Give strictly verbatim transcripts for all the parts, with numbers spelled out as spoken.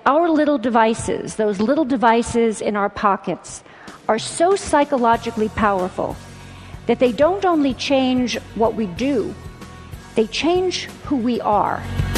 Our little devices, those little devices in our pockets, are so psychologically powerful that they don't only change what we do, they change who we are.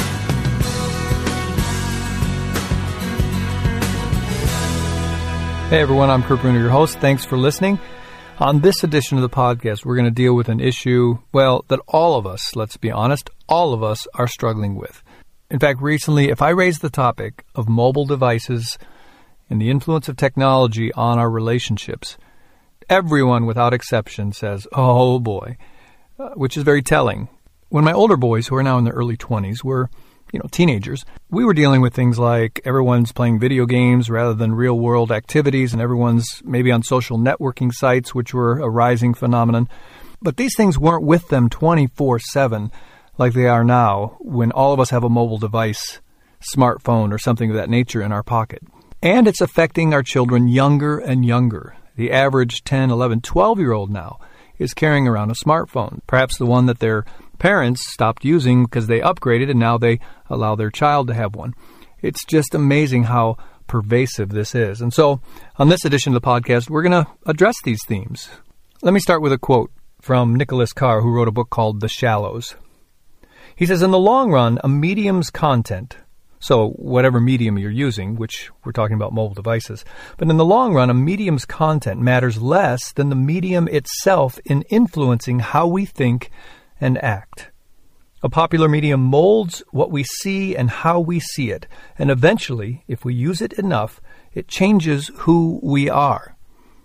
Hey everyone, I'm Kurt Bruner, your host. Thanks for listening. On this edition of the podcast, we're going to deal with an issue, well, that all of us, let's be honest, all of us are struggling with. In fact, recently, if I raise the topic of mobile devices and the influence of technology on our relationships, everyone without exception says, oh boy, uh, which is very telling. When my older boys, who are now in their early twenties, were you know, teenagers, we were dealing with things like everyone's playing video games rather than real-world activities, and everyone's maybe on social networking sites, which were a rising phenomenon. But these things weren't with them twenty-four seven like they are now when all of us have a mobile device, smartphone, or something of that nature in our pocket. And it's affecting our children younger and younger. The average ten, eleven, twelve-year-old now is carrying around a smartphone, perhaps the one that their parents stopped using because they upgraded and now they allow their child to have one. It's just amazing how pervasive this is. And so on this edition of the podcast, we're going to address these themes. Let me start with a quote from Nicholas Carr, who wrote a book called The Shallows. He says, in the long run, a medium's content, so whatever medium you're using, which we're talking about mobile devices, but in the long run, a medium's content matters less than the medium itself in influencing how we think and act. A popular medium molds what we see and how we see it, and eventually, if we use it enough, it changes who we are.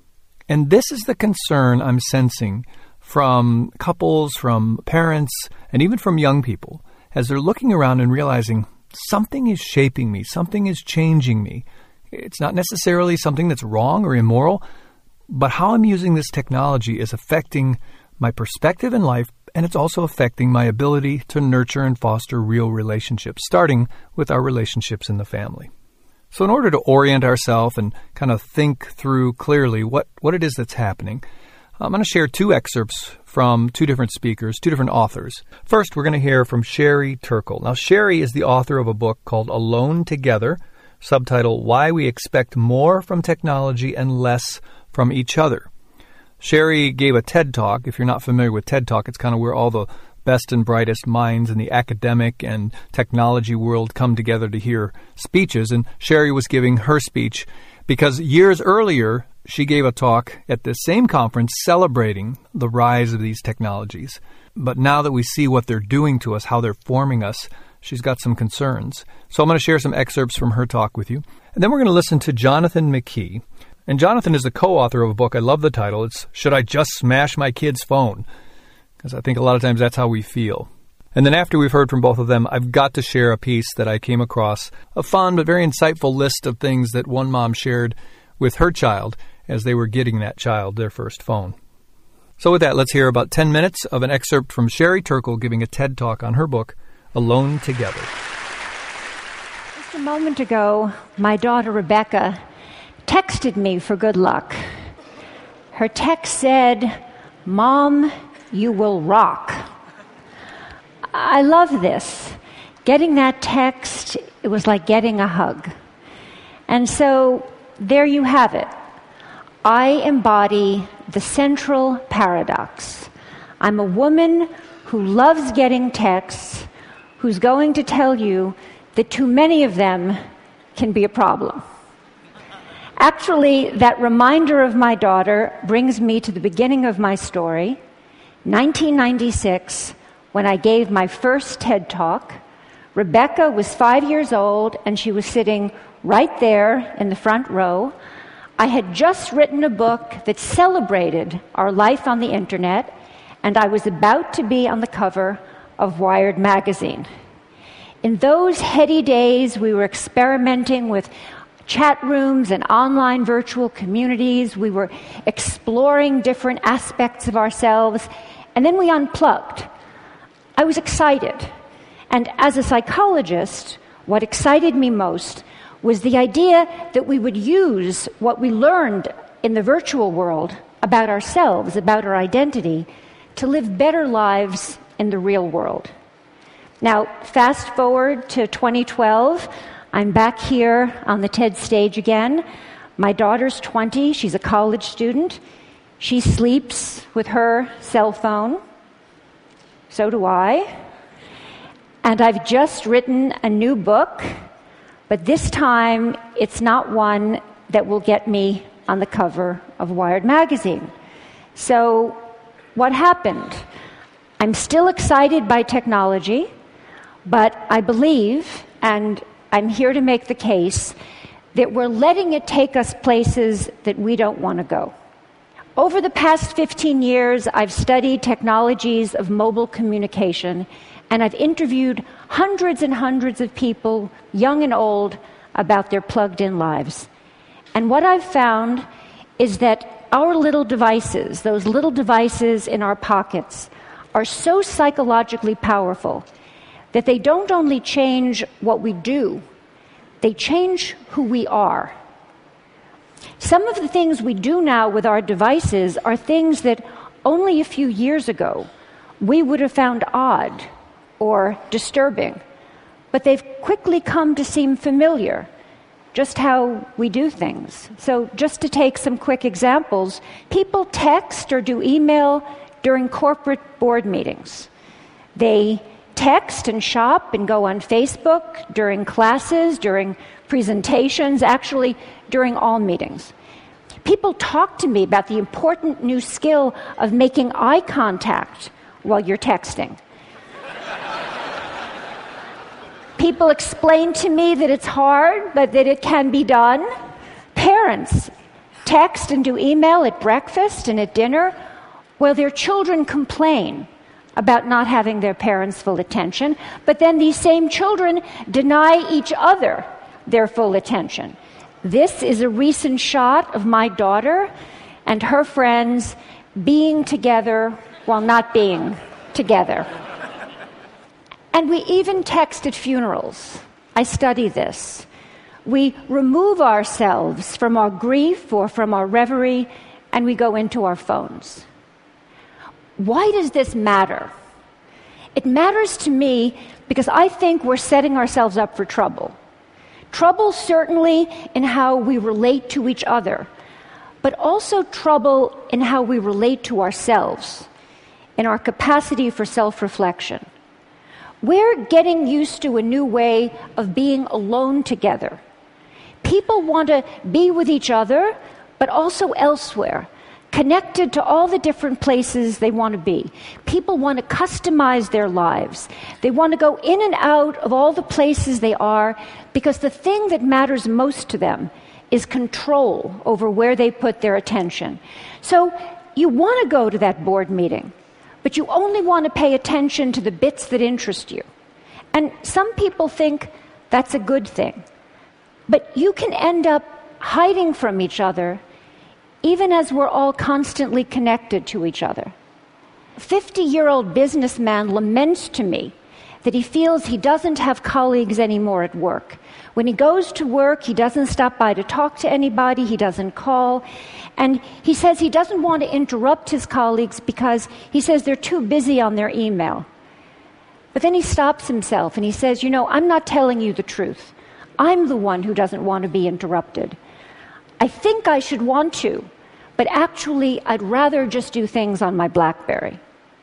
And this is the concern I'm sensing from couples, from parents, and even from young people, as they're looking around and realizing something is shaping me, something is changing me. It's not necessarily something that's wrong or immoral, but how I'm using this technology is affecting my perspective in life, and it's also affecting my ability to nurture and foster real relationships, starting with our relationships in the family. So in order to orient ourselves and kind of think through clearly what, what it is that's happening, I'm going to share two excerpts from two different speakers, two different authors. First, we're going to hear from Sherry Turkle. Now, Sherry is the author of a book called Alone Together, subtitled Why We Expect More from Technology and Less from Each Other. Sherry gave a TED Talk. If you're not familiar with TED Talk, it's kind of where all the best and brightest minds in the academic and technology world come together to hear speeches. And Sherry was giving her speech because years earlier, she gave a talk at this same conference celebrating the rise of these technologies. But now that we see what they're doing to us, how they're forming us, she's got some concerns. So I'm going to share some excerpts from her talk with you. And then we're going to listen to Jonathan McKee. And Jonathan is the co-author of a book. I love the title. It's Should I Just Smash My Kid's Phone? Because I think a lot of times that's how we feel. And then after we've heard from both of them, I've got to share a piece that I came across, a fun but very insightful list of things that one mom shared with her child as they were getting that child their first phone. So with that, let's hear about ten minutes of an excerpt from Sherry Turkle giving a TED Talk on her book, Alone Together. Just a moment ago, my daughter Rebecca texted me for good luck. Her text said, "Mom, you will rock." I love this. Getting that text, it was like getting a hug. And so there you have it. I embody the central paradox. I'm a woman who loves getting texts, who's going to tell you that too many of them can be a problem. Actually, that reminder of my daughter brings me to the beginning of my story, nineteen ninety-six, when I gave my first TED Talk. Rebecca was five years old, and she was sitting right there in the front row. I had just written a book that celebrated our life on the internet, and I was about to be on the cover of Wired magazine. In those heady days, we were experimenting with chat rooms and online virtual communities. We were exploring different aspects of ourselves, and then we unplugged. I was excited. And as a psychologist, what excited me most was the idea that we would use what we learned in the virtual world about ourselves, about our identity, to live better lives in the real world. Now, fast forward to twenty twelve, I'm back here on the TED stage again. My daughter's twenty. She's a college student. She sleeps with her cell phone. So do I. And I've just written a new book, but this time it's not one that will get me on the cover of Wired magazine. So what happened? I'm still excited by technology, but I believe, and I'm here to make the case, that we're letting it take us places that we don't want to go. Over the past fifteen years, I've studied technologies of mobile communication, and I've interviewed hundreds and hundreds of people, young and old, about their plugged-in lives. And what I've found is that our little devices, those little devices in our pockets, are so psychologically powerful that they don't only change what we do, they change who we are. Some of the things we do now with our devices are things that only a few years ago we would have found odd or disturbing, but they've quickly come to seem familiar, just how we do things. So just to take some quick examples, people text or do email during corporate board meetings. They text and shop and go on Facebook during classes, during presentations, actually during all meetings. People talk to me about the important new skill of making eye contact while you're texting. People explain to me that it's hard, but that it can be done. Parents text and do email at breakfast and at dinner while their children complain about not having their parents' full attention, but then these same children deny each other their full attention. This is a recent shot of my daughter and her friends being together while not being together. And we even text at funerals. I study this. We remove ourselves from our grief or from our reverie, and we go into our phones. Why does this matter? It matters to me because I think we're setting ourselves up for trouble. Trouble certainly in how we relate to each other, but also trouble in how we relate to ourselves, in our capacity for self-reflection. We're getting used to a new way of being alone together. People want to be with each other, but also elsewhere, connected to all the different places they want to be. People want to customize their lives. They want to go in and out of all the places they are because the thing that matters most to them is control over where they put their attention. So you want to go to that board meeting, but you only want to pay attention to the bits that interest you. And some people think that's a good thing. But you can end up hiding from each other even as we're all constantly connected to each other. A fifty-year-old businessman laments to me that he feels he doesn't have colleagues anymore at work. When he goes to work, he doesn't stop by to talk to anybody, he doesn't call, and he says he doesn't want to interrupt his colleagues because he says they're too busy on their email. But then he stops himself and he says, you know, I'm not telling you the truth. I'm the one who doesn't want to be interrupted. I think I should want to, but actually I'd rather just do things on my BlackBerry.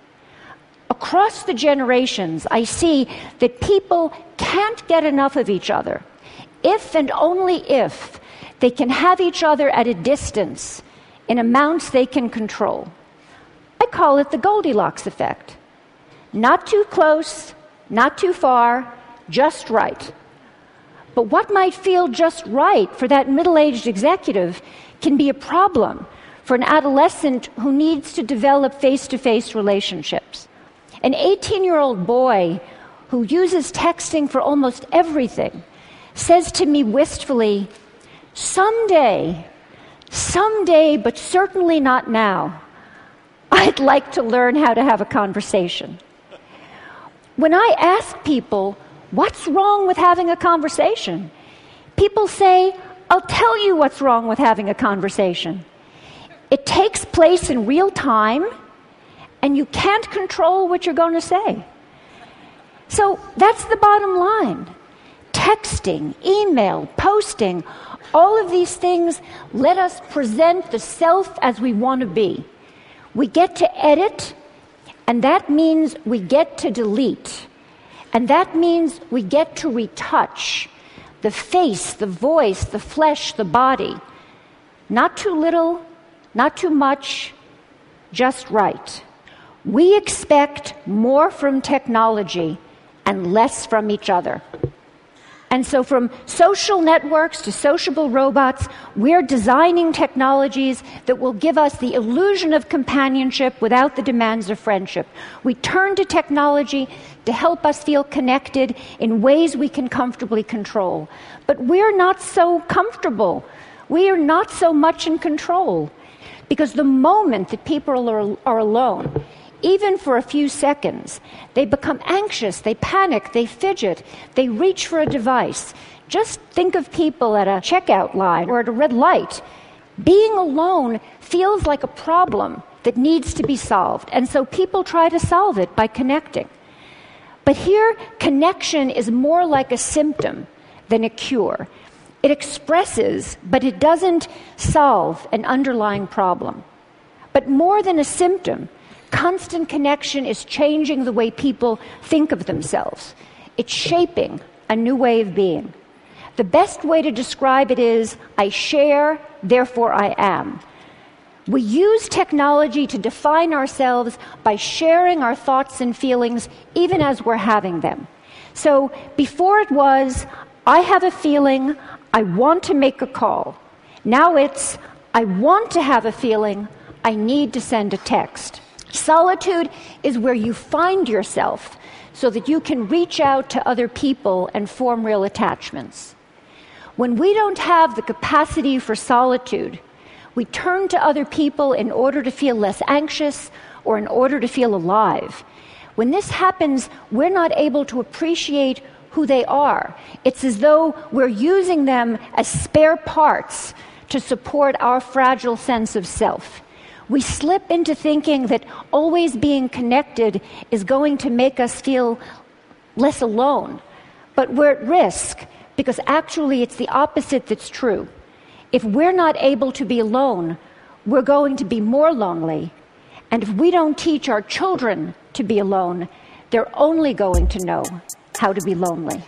Across the generations, I see that people can't get enough of each other if and only if they can have each other at a distance in amounts they can control. I call it the Goldilocks effect. Not too close, not too far, just right. But what might feel just right for that middle-aged executive can be a problem for an adolescent who needs to develop face-to-face relationships. An eighteen-year-old boy who uses texting for almost everything says to me wistfully, someday, someday, but certainly not now, I'd like to learn how to have a conversation. When I ask people, what's wrong with having a conversation? People say, I'll tell you what's wrong with having a conversation. It takes place in real time, and you can't control what you're going to say. So that's the bottom line. texting, email, posting, all of these things let us present the self as we want to be. We get to edit, and that means we get to delete. And that means we get to retouch the face, the voice, the flesh, the body. Not too little, not too much, just right. We expect more from technology and less from each other. And so from social networks to sociable robots, we're designing technologies that will give us the illusion of companionship without the demands of friendship. We turn to technology to help us feel connected in ways we can comfortably control. But we're not so comfortable. We are not so much in control. Because the moment that people are, are alone, even for a few seconds, they become anxious, they panic, they fidget, they reach for a device. Just think of people at a checkout line or at a red light. Being alone feels like a problem that needs to be solved, and so people try to solve it by connecting. But here, connection is more like a symptom than a cure. It expresses, but it doesn't solve an underlying problem. But more than a symptom, constant connection is changing the way people think of themselves. It's shaping a new way of being. The best way to describe it is, I share, therefore I am. We use technology to define ourselves by sharing our thoughts and feelings even as we're having them. So before it was, I have a feeling, I want to make a call. Now it's, I want to have a feeling, I need to send a text. Solitude is where you find yourself so that you can reach out to other people and form real attachments. When we don't have the capacity for solitude, we turn to other people in order to feel less anxious or in order to feel alive. When this happens, we're not able to appreciate who they are. It's as though we're using them as spare parts to support our fragile sense of self. We slip into thinking that always being connected is going to make us feel less alone. But we're at risk, because actually it's the opposite that's true. If we're not able to be alone, we're going to be more lonely. And if we don't teach our children to be alone, they're only going to know how to be lonely.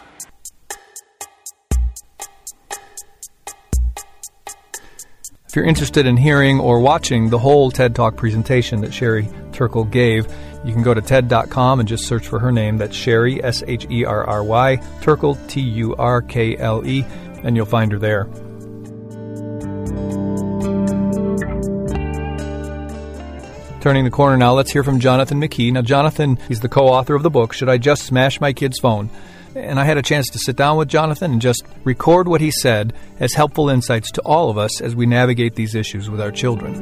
If you're interested in hearing or watching the whole TED Talk presentation that Sherry Turkle gave, you can go to ted dot com and just search for her name. That's Sherry, S H E R R Y, Turkle, T U R K L E, and you'll find her there. Turning the corner now, let's hear from Jonathan McKee. Now, Jonathan, he's the co-author of the book, Should I Just Smash My Kid's Phone? And I had a chance to sit down with Jonathan and just record what he said as helpful insights to all of us as we navigate these issues with our children.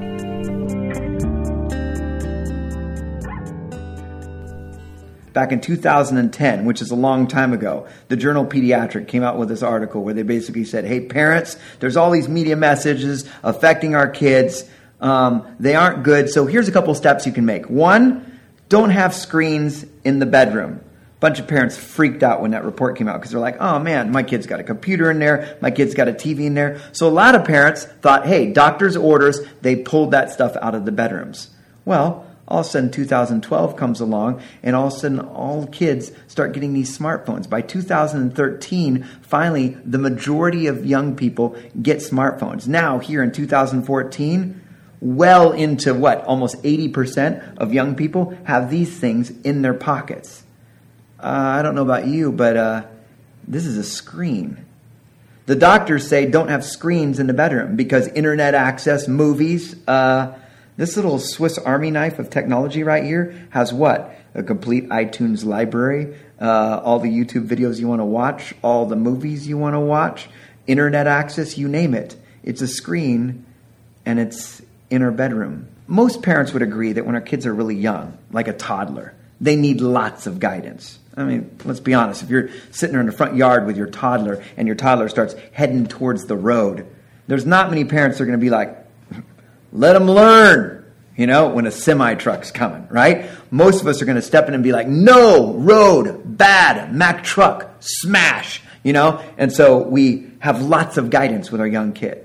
Back in two thousand ten, which is a long time ago, the journal Pediatric came out with this article where they basically said, hey, parents, there's all these media messages affecting our kids. Um, they aren't good. So here's a couple steps you can make. One, don't have screens in the bedroom. A bunch of parents freaked out when that report came out because they're like, oh man, my kid's got a computer in there. My kid's got a T V in there. So a lot of parents thought, hey, doctor's orders, they pulled that stuff out of the bedrooms. Well, all of a sudden two thousand twelve comes along and all of a sudden all kids start getting these smartphones. By two thousand thirteen, finally, the majority of young people get smartphones. Now, here in two thousand fourteen, well into what, almost eighty percent of young people have these things in their pockets. Uh, I don't know about you, but uh, this is a screen. The doctors say don't have screens in the bedroom because internet access, movies. Uh, this little Swiss Army knife of technology right here has what? A complete iTunes library, uh, all the YouTube videos you want to watch, all the movies you want to watch, internet access, you name it. It's a screen, and it's in our bedroom. Most parents would agree that when our kids are really young, like a toddler, they need lots of guidance. I mean, let's be honest. If you're sitting there in the front yard with your toddler and your toddler starts heading towards the road, there's not many parents that are going to be like, let them learn, you know, when a semi-truck's coming, right? Most of us are going to step in and be like, no, road, bad, Mack truck, smash. You you know? And so we have lots of guidance with our young kid.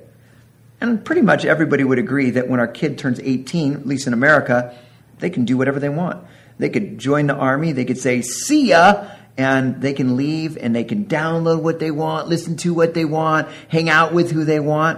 And pretty much everybody would agree that when our kid turns eighteen, at least in America, they can do whatever they want. They could join the army. They could say, see ya, and they can leave and they can download what they want, listen to what they want, hang out with who they want.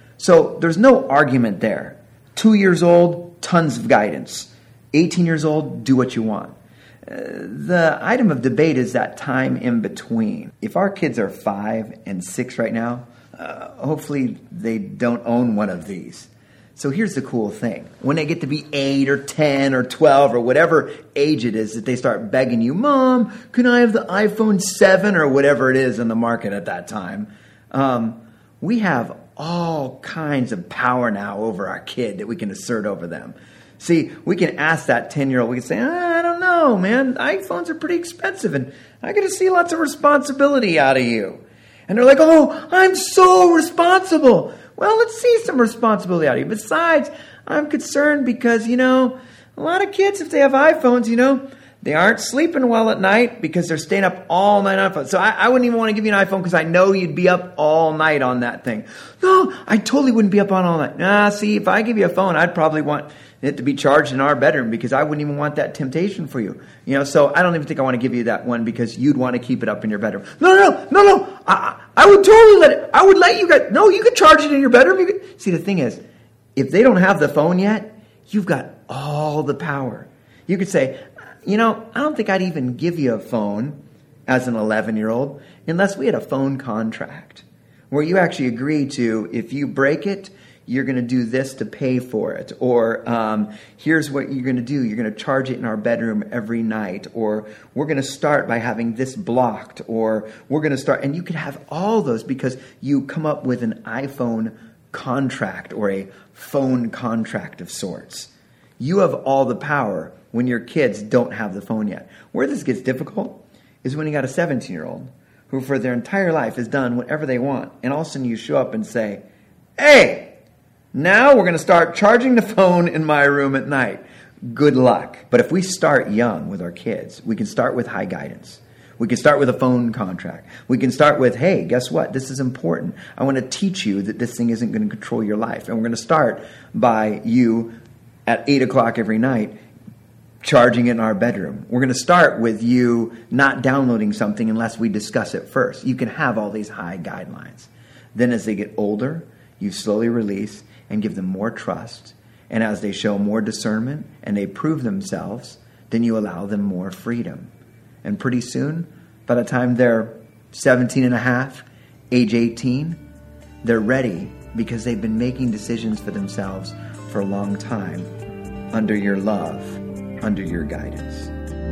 So there's no argument there. Two years old, tons of guidance. eighteen years old, do what you want. Uh, the item of debate is that time in between. If our kids are five and six right now, uh, hopefully they don't own one of these. So here's the cool thing. When they get to be eight or ten or twelve or whatever age it is that they start begging you, Mom, can I have the iPhone seven or whatever it is in the market at that time? Um, we have all kinds of power now over our kid that we can assert over them. See, we can ask that ten-year-old, we can say, I don't know, man, iPhones are pretty expensive and I get to see lots of responsibility out of you. And they're like, oh, I'm so responsible. Well, let's see some responsibility out of you. Besides, I'm concerned because, you know, a lot of kids, if they have iPhones, you know, they aren't sleeping well at night because they're staying up all night on iPhone. So I, I wouldn't even want to give you an iPhone because I know you'd be up all night on that thing. No, I totally wouldn't be up on all night. Nah, see, if I give you a phone, I'd probably want it to be charged in our bedroom because I wouldn't even want that temptation for you. You know, so I don't even think I want to give you that one because you'd want to keep it up in your bedroom. No, no, no, no, no. I, I would totally let it. I would let you guys. No, you could charge it in your bedroom. You could. See, the thing is, if they don't have the phone yet, you've got all the power. You could say, you know, I don't think I'd even give you a phone as an eleven-year-old unless we had a phone contract where you actually agree to, if you break it, you're going to do this to pay for it. Or um, here's what you're going to do. You're going to charge it in our bedroom every night. Or we're going to start by having this blocked. Or we're going to start. And you could have all those because you come up with an iPhone contract or a phone contract of sorts. You have all the power when your kids don't have the phone yet. Where this gets difficult is when you got a seventeen-year-old who for their entire life has done whatever they want. And all of a sudden you show up and say, hey, now we're going to start charging the phone in my room at night. Good luck. But if we start young with our kids, we can start with high guidance. We can start with a phone contract. We can start with, hey, guess what? This is important. I want to teach you that this thing isn't going to control your life. And we're going to start by you at eight o'clock every night charging it in our bedroom. We're going to start with you not downloading something unless we discuss it first. You can have all these high guidelines. Then as they get older, you slowly release and give them more trust. And as they show more discernment and they prove themselves, then you allow them more freedom. And pretty soon, by the time they're seventeen and a half, age eighteen, they're ready because they've been making decisions for themselves for a long time under your love, under your guidance.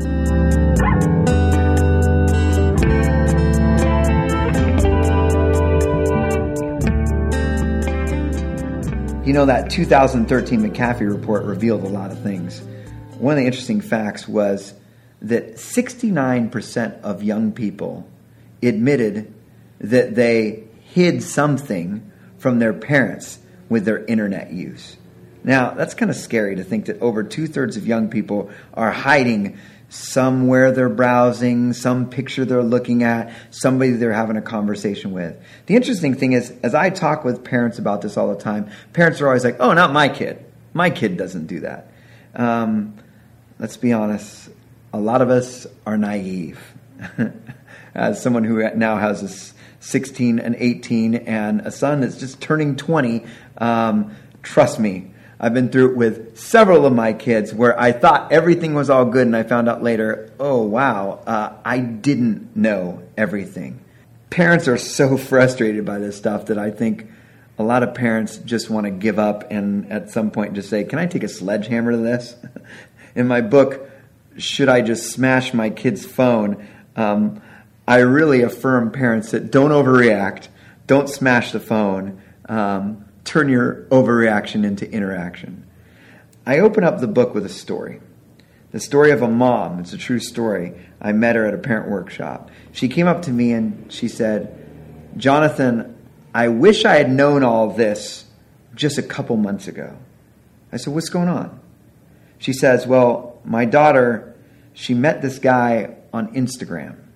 You know, that two thousand thirteen McAfee report revealed a lot of things. One of the interesting facts was that sixty-nine percent of young people admitted that they hid something from their parents with their internet use. Now, that's kind of scary to think that over two-thirds of young people are hiding somewhere they're browsing, some picture they're looking at, somebody they're having a conversation with. The interesting thing is, as I talk with parents about this all the time, parents are always like, oh, not my kid. My kid doesn't do that. Um, let's be honest. A lot of us are naive. As someone who now has a sixteen and eighteen and a son that's just turning twenty, um, trust me, I've been through it with several of my kids where I thought everything was all good and I found out later, oh, wow, uh, I didn't know everything. Parents are so frustrated by this stuff that I think a lot of parents just want to give up and at some point just say, can I take a sledgehammer to this? In my book, Should I Just Smash My Kid's Phone? Um, I really affirm parents that don't overreact, don't smash the phone, um, turn your overreaction into interaction. I open up the book with a story. The story of a mom. It's a true story. I met her at a parent workshop. She came up to me and she said, Jonathan, I wish I had known all this just a couple months ago. I said, what's going on? She says, well, my daughter, she met this guy on Instagram.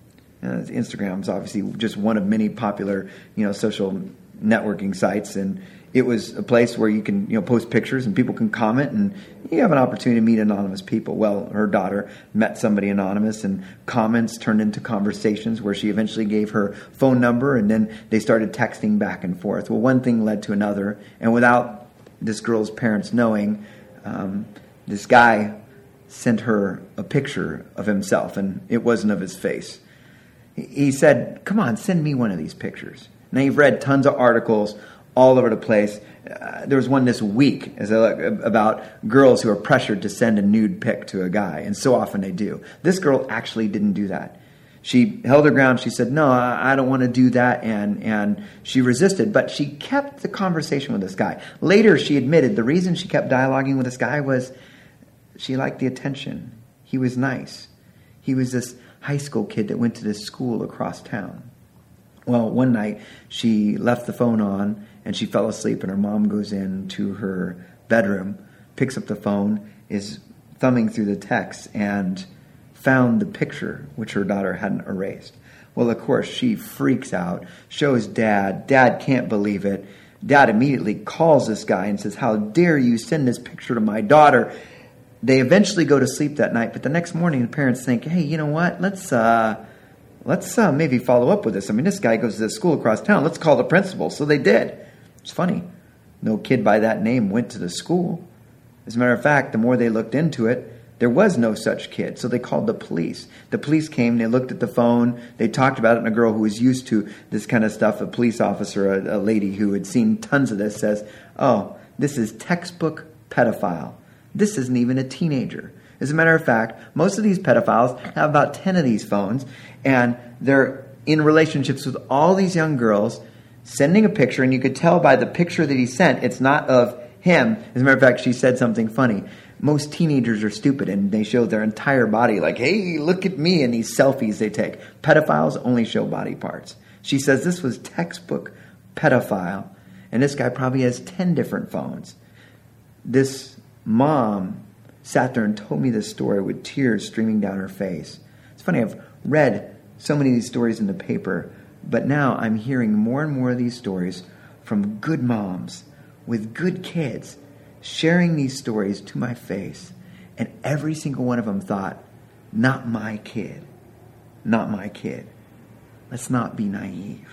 Uh, Instagram's obviously just one of many popular, you know, social networking sites, and it was a place where you can, you know, post pictures and people can comment, and you have an opportunity to meet anonymous people. Well, her daughter met somebody anonymous, and comments turned into conversations where she eventually gave her phone number, and then they started texting back and forth. Well, one thing led to another, and without this girl's parents knowing, um, this guy sent her a picture of himself, and it wasn't of his face. He said, come on, send me one of these pictures. Now, you've read tons of articles all over the place. Uh, there was one this week as I look, about girls who are pressured to send a nude pic to a guy, and so often they do. This girl actually didn't do that. She held her ground. She said, no, I, I don't want to do that, and, and she resisted, but she kept the conversation with this guy. Later, she admitted the reason she kept dialoguing with this guy was she liked the attention. He was nice. He was this high school kid that went to this school across town. Well, one night she left the phone on and she fell asleep, and her mom goes into her bedroom, picks up the phone, is thumbing through the text, and found the picture which her daughter hadn't erased. Well, of course, she freaks out, shows Dad. Dad can't believe it. Dad immediately calls this guy and says, how dare you send this picture to my daughter? They eventually go to sleep that night, but the next morning the parents think, hey, you know what, let's uh, let's uh, maybe follow up with this. I mean, this guy goes to the school across town. Let's call the principal. So they did. It's funny. No kid by that name went to the school. As a matter of fact, the more they looked into it, there was no such kid. So they called the police. The police came, they looked at the phone, they talked about it, and a girl who was used to this kind of stuff, a police officer, a, a lady who had seen tons of this, says, oh, this is textbook pedophile. This isn't even a teenager. As a matter of fact, most of these pedophiles have about ten of these phones, and they're in relationships with all these young girls, sending a picture, and you could tell by the picture that he sent, it's not of him. As a matter of fact, she said something funny. Most teenagers are stupid, and they show their entire body like, hey, look at me, and these selfies they take. Pedophiles only show body parts. She says this was textbook pedophile, and this guy probably has ten different phones. This mom sat there and told me this story with tears streaming down her face. It's funny, I've read so many of these stories in the paper, but now I'm hearing more and more of these stories from good moms with good kids sharing these stories to my face, and every single one of them thought, not my kid, not my kid. Let's not be naive.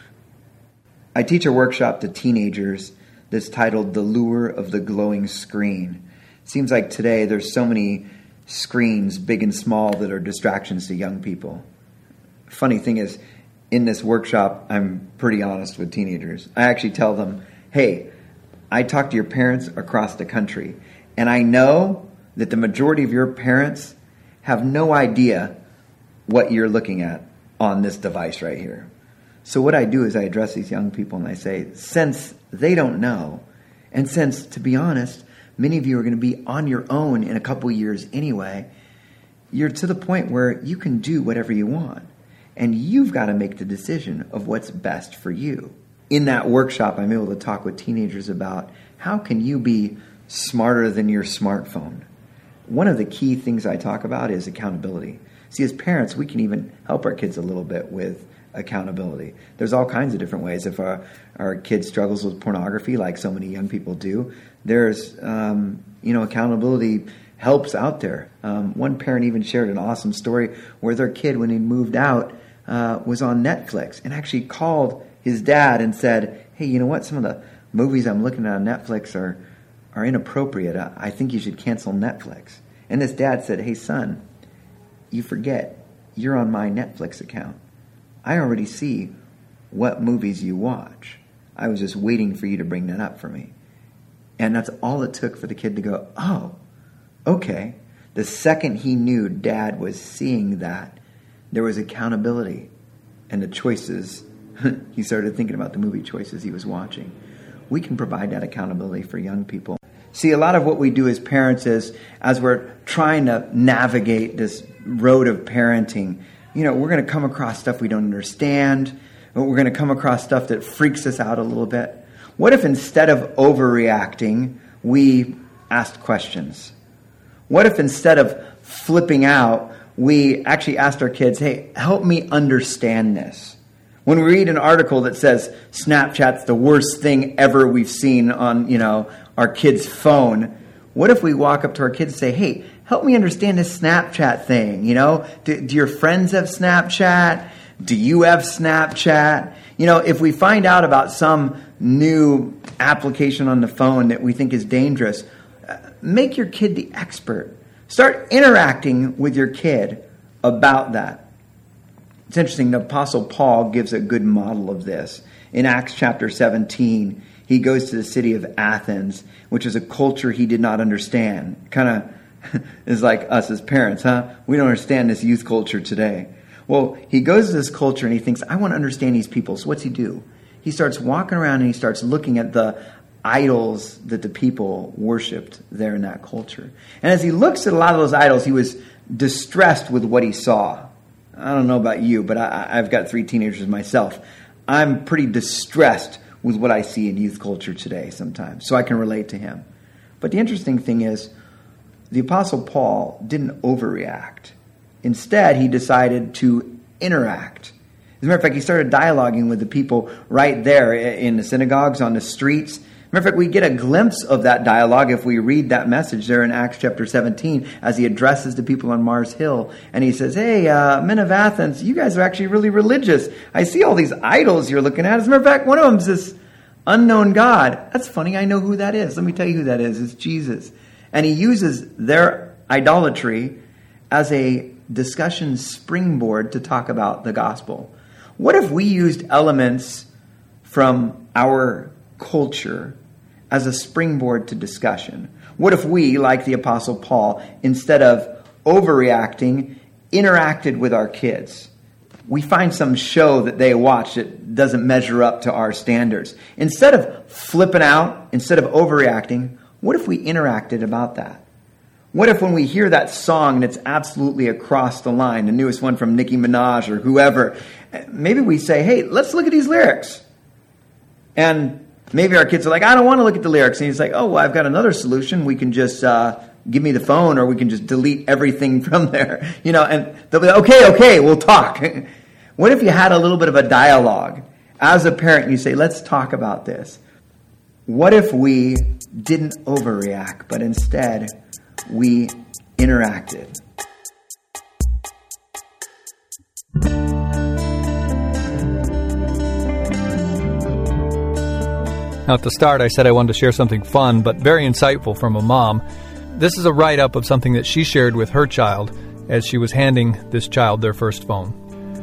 I teach a workshop to teenagers that's titled The Lure of the Glowing Screen. Seems like today there's so many screens, big and small, that are distractions to young people. Funny thing is, in this workshop, I'm pretty honest with teenagers. I actually tell them, hey, I talk to your parents across the country, and I know that the majority of your parents have no idea what you're looking at on this device right here. So what I do is I address these young people and I say, since they don't know, and since, to be honest, many of you are going to be on your own in a couple years anyway, you're to the point where you can do whatever you want. And you've got to make the decision of what's best for you. In that workshop, I'm able to talk with teenagers about how can you be smarter than your smartphone. One of the key things I talk about is accountability. See, as parents, we can even help our kids a little bit with accountability. There's all kinds of different ways. If our, our kid struggles with pornography, like so many young people do, there's, um, you know, accountability helps out there. Um, one parent even shared an awesome story where their kid, when he moved out, uh, was on Netflix and actually called his dad and said, hey, you know what? Some of the movies I'm looking at on Netflix are, are inappropriate. I, I think you should cancel Netflix. And this dad said, hey, son, you forget you're on my Netflix account. I already see what movies you watch. I was just waiting for you to bring that up for me. And that's all it took for the kid to go, oh, okay. The second he knew dad was seeing that, there was accountability. And the choices, he started thinking about the movie choices he was watching. We can provide that accountability for young people. See, a lot of what we do as parents is, as we're trying to navigate this road of parenting, you know, we're going to come across stuff we don't understand. We're going to come across stuff that freaks us out a little bit. What if instead of overreacting, we asked questions? What if instead of flipping out, we actually asked our kids, hey, help me understand this. When we read an article that says Snapchat's the worst thing ever we've seen on, you know, our kid's phone, what if we walk up to our kids and say, hey, help me understand this Snapchat thing, you know? Do, do your friends have Snapchat? Do you have Snapchat? You know, if we find out about some new application on the phone that we think is dangerous, uh, make your kid the expert. Start interacting with your kid about that. It's interesting, the Apostle Paul gives a good model of this. In Acts chapter seventeen, he goes to the city of Athens, which is a culture he did not understand. Kind of is like us as parents, huh? We don't understand this youth culture today. Well, he goes to this culture and he thinks, I want to understand these people. So what's he do? He starts walking around and he starts looking at the idols that the people worshipped there in that culture. And as he looks at a lot of those idols, he was distressed with what he saw. I don't know about you, but I, I've got three teenagers myself. I'm pretty distressed with what I see in youth culture today sometimes, so I can relate to him. But the interesting thing is, the Apostle Paul didn't overreact. Instead, he decided to interact. As a matter of fact, he started dialoguing with the people right there in the synagogues, on the streets. As a matter of fact, we get a glimpse of that dialogue if we read that message there in Acts chapter seventeen as he addresses the people on Mars Hill. And he says, hey, uh, men of Athens, you guys are actually really religious. I see all these idols you're looking at. As a matter of fact, one of them is this unknown God. That's funny. I know who that is. Let me tell you who that is. It's Jesus. And he uses their idolatry as a discussion springboard to talk about the gospel. What if we used elements from our culture as a springboard to discussion? What if we, like the Apostle Paul, instead of overreacting, interacted with our kids? We find some show that they watch that doesn't measure up to our standards. Instead of flipping out, instead of overreacting, what if we interacted about that? What if when we hear that song and it's absolutely across the line, the newest one from Nicki Minaj or whoever, maybe we say, hey, let's look at these lyrics. And maybe our kids are like, I don't want to look at the lyrics. And he's like, oh, well, I've got another solution. We can just uh, give me the phone, or we can just delete everything from there. You know, and they'll be like, okay, okay, we'll talk. What if you had a little bit of a dialogue? As a parent, you say, let's talk about this. What if we didn't overreact, but instead we interacted? Now, at the start, I said I wanted to share something fun, but very insightful from a mom. This is a write-up of something that she shared with her child as she was handing this child their first phone.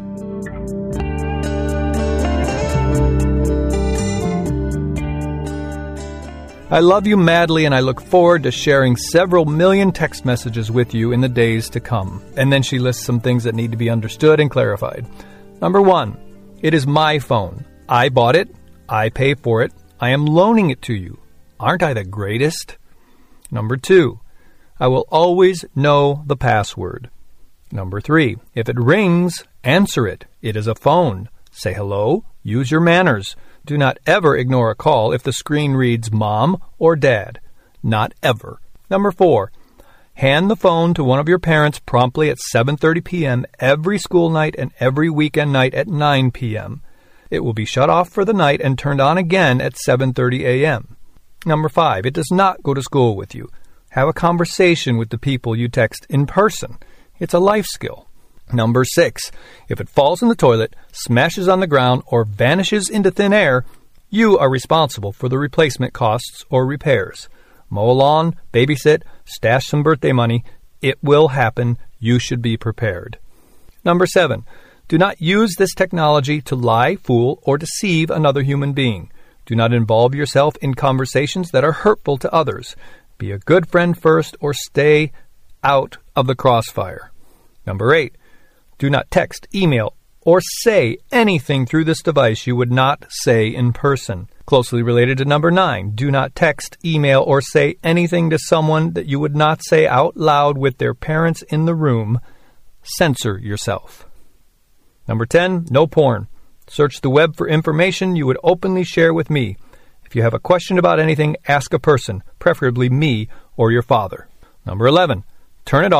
I love you madly, and I look forward to sharing several million text messages with you in the days to come. And then she lists some things that need to be understood and clarified. Number one, it is my phone. I bought it. I pay for it. I am loaning it to you. Aren't I the greatest? Number two, I will always know the password. Number three, if it rings, answer it. It is a phone. Say hello. Use your manners. Do not ever ignore a call if the screen reads Mom or Dad. Not ever. Number four, hand the phone to one of your parents promptly at seven thirty p.m. every school night and every weekend night at nine p.m. It will be shut off for the night and turned on again at seven thirty a.m. Number five, it does not go to school with you. Have a conversation with the people you text in person. It's a life skill. Number six, if it falls in the toilet, smashes on the ground, or vanishes into thin air, you are responsible for the replacement costs or repairs. Mow a lawn, babysit, stash some birthday money. It will happen. You should be prepared. Number seven, do not use this technology to lie, fool, or deceive another human being. Do not involve yourself in conversations that are hurtful to others. Be a good friend first, or stay out of the crossfire. Number eight, do not text, email, or say anything through this device you would not say in person. Closely related to number nine, do not text, email, or say anything to someone that you would not say out loud with their parents in the room. Censor yourself. Number ten, no porn. Search the web for information you would openly share with me. If you have a question about anything, ask a person, preferably me or your father. Number eleven, turn it off.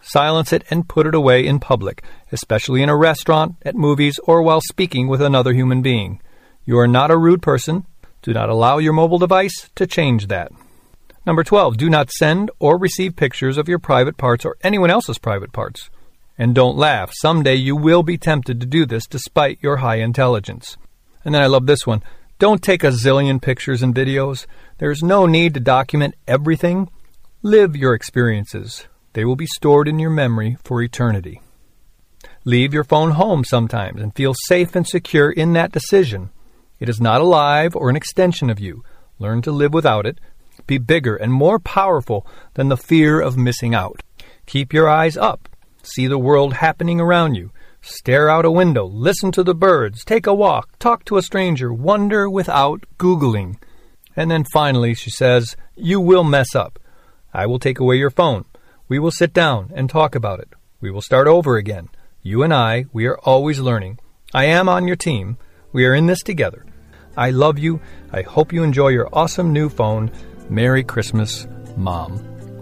Silence it and put it away in public, especially in a restaurant, at movies, or while speaking with another human being. You are not a rude person. Do not allow your mobile device to change that. Number twelve, do not send or receive pictures of your private parts or anyone else's private parts. And don't laugh. Someday you will be tempted to do this despite your high intelligence. And then I love this one. Don't take a zillion pictures and videos. There's no need to document everything. Live your experiences. They will be stored in your memory for eternity. Leave your phone home sometimes and feel safe and secure in that decision. It is not alive or an extension of you. Learn to live without it. Be bigger and more powerful than the fear of missing out. Keep your eyes up. See the world happening around you. Stare out a window. Listen to the birds. Take a walk. Talk to a stranger. Wonder without Googling. And then finally, she says, you will mess up. I will take away your phone. We will sit down and talk about it. We will start over again. You and I, we are always learning. I am on your team. We are in this together. I love you. I hope you enjoy your awesome new phone. Merry Christmas, Mom.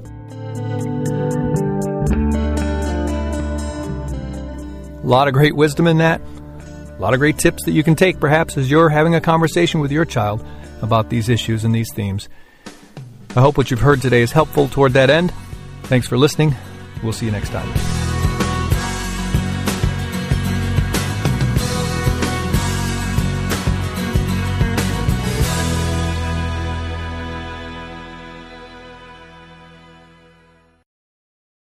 A lot of great wisdom in that. A lot of great tips that you can take, perhaps, as you're having a conversation with your child about these issues and these themes. I hope what you've heard today is helpful toward that end. Thanks for listening. We'll see you next time.